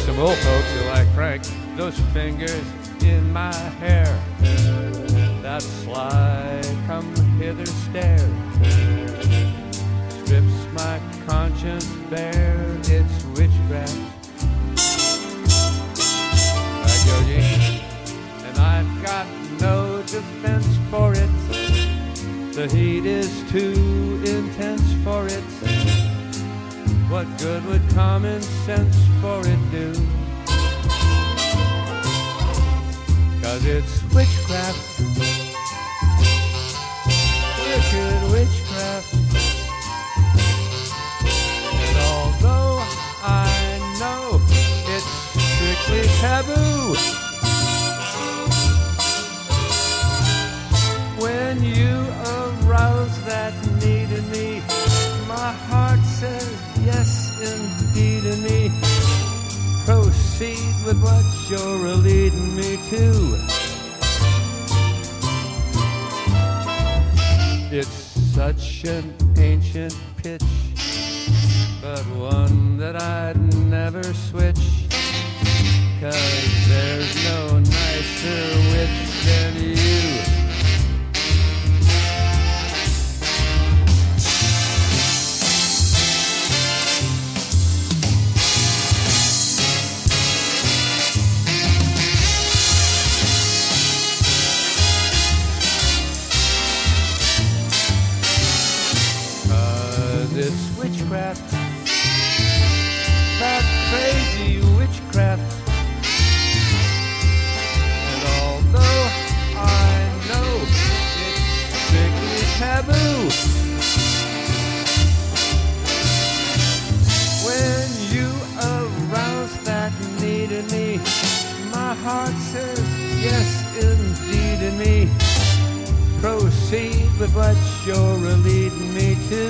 some old folks who like Frank. Those fingers in my hair, that sly come hither stare, strips my conscience bare. It's witchcraft. Right, Yogi? And I've got no defense for it. The heat is too intense for it. What good would common sense for it do? 'Cause it's witchcraft, wicked witchcraft. And although I know it's strictly taboo, when you arouse that need in me, my heart says yes indeed in me. Proceed with what you're leading me to. It's such an ancient pitch, but one that I'd never switch. 'Cause there's no nicer witch than you. It's witchcraft, that crazy witchcraft. And although I know it's strictly taboo, when you arouse that need in me, my heart says yes indeed in me. Proceed with what you're leading me to.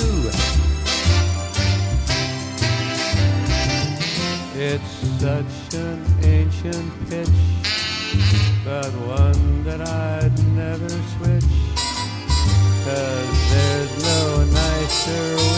It's such an ancient pitch, but one that I'd never switch. 'Cause there's no nicer